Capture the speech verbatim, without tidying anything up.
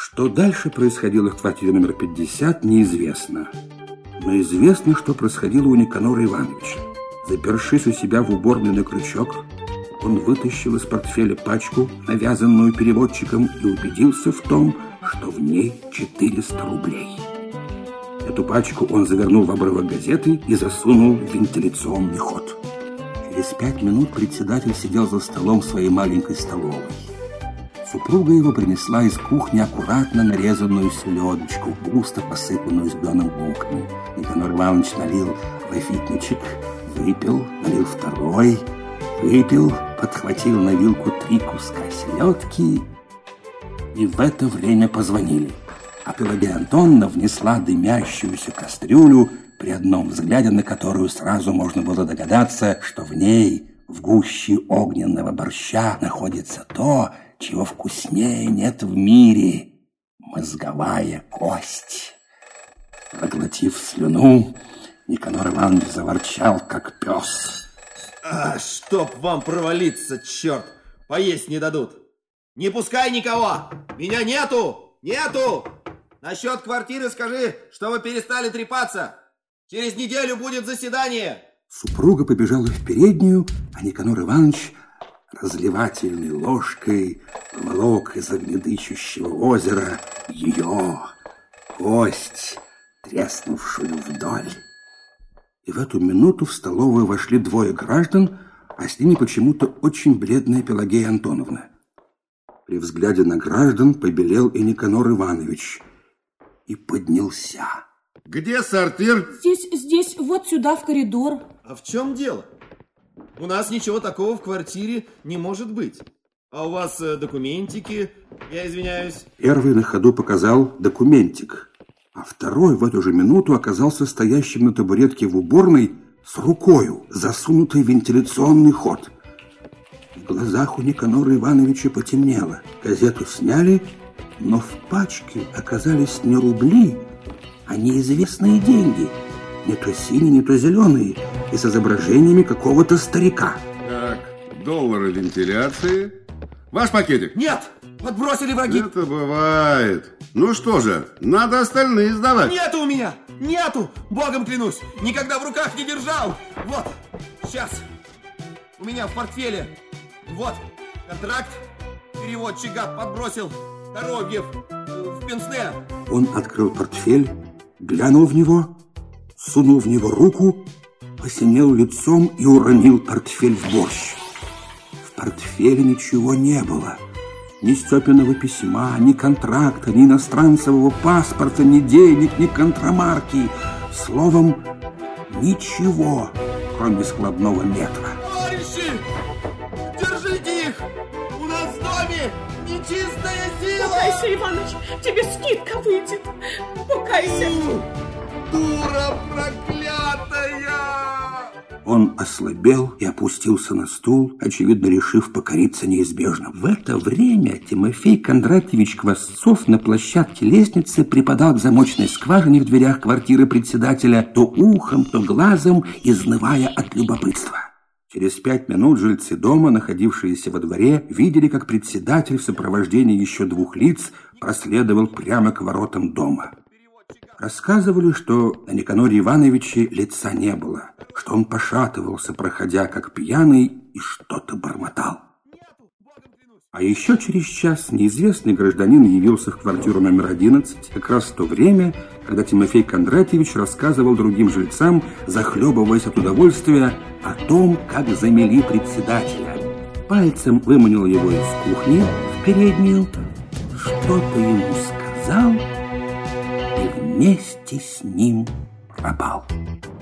Что дальше происходило в квартире номер пятьдесят, неизвестно. Но известно, что происходило у Никанора Ивановича. Запершись у себя в уборной на крючок, он вытащил из портфеля пачку, навязанную переводчиком, и убедился в том, что в ней четыреста рублей. Эту пачку он завернул в обрывок газеты и засунул в вентиляционный ход. Через пять минут председатель сидел за столом в своей маленькой столовой. Супруга его принесла из кухни аккуратно нарезанную селедочку, густо посыпанную зеленым луком. Никанор Иванович налил лафитничек, выпил, налил второй, выпил, подхватил на вилку три куска селедки, и в это время позвонили. А Пелагея Антоновна внесла дымящуюся кастрюлю, при одном взгляде на которую сразу можно было догадаться, что в ней, в гуще огненного борща, находится то, чего вкуснее нет в мире — мозговая кость. Проглотив слюну, Никанор Иванович заворчал, как пес. А, чтоб вам провалиться, черт! Поесть не дадут! Не пускай никого! Меня нету! Нету! Насчет квартиры скажи, что вы перестали трепаться! Через неделю будет заседание! Супруга побежала в переднюю, а Никанор Иванович разливательной ложкой волок из огнедышащего озера ее кость, треснувшую вдоль. И в эту минуту в столовую вошли двое граждан, а с ними почему-то очень бледная Пелагея Антоновна. При взгляде на граждан побелел и Никанор Иванович и поднялся. Где сортир? Здесь, здесь, вот сюда, в коридор. А в чем дело? У нас ничего такого в квартире не может быть. А у вас э, документики, я извиняюсь. Первый на ходу показал документик, а второй в эту же минуту оказался стоящим на табуретке в уборной с рукою, засунутой в вентиляционный ход. В глазах у Никанора Ивановича потемнело. Газету сняли, но в пачке оказались не рубли, а неизвестные деньги. Не то синие, не то зеленые, и с изображениями какого-то старика. Так, доллары вентиляции. Ваш пакетик? Нет, подбросили враги. Это бывает. Ну что же, надо остальные сдавать. Нету у меня, нету, богом клянусь, никогда в руках не держал. Вот, сейчас, у меня в портфеле. Вот, контракт, переводчик гад подбросил, Коровьев, в пенсне. Он открыл портфель, глянул в него, сунул в него руку, посинел лицом и уронил портфель в борщ. В портфеле ничего не было. Ни Степиного письма, ни контракта, ни иностранцевого паспорта, ни денег, ни контрамарки. Словом, ничего, кроме складного метра. Товарищи, держите их! У нас в доме нечистая сила! Покайся, Иваныч, тебе скидка выйдет. Покайся. Дура проклятая! Он ослабел и опустился на стул, очевидно, решив покориться неизбежно. В это время Тимофей Кондратьевич Квасцов на площадке лестницы припадал к замочной скважине в дверях квартиры председателя, то ухом, то глазом, изнывая от любопытства. Через пять минут жильцы дома, находившиеся во дворе, видели, как председатель в сопровождении еще двух лиц проследовал прямо к воротам дома. Рассказывали, что на Никаноре Ивановиче лица не было, что он пошатывался, проходя как пьяный, и что-то бормотал. А еще через час неизвестный гражданин явился в квартиру номер одиннадцать, как раз в то время, когда Тимофей Кондратьевич рассказывал другим жильцам, захлебываясь от удовольствия, о том, как замели председателя. Пальцем выманил его из кухни в переднюю, что-то ему сказал, и вместе с ним пропал.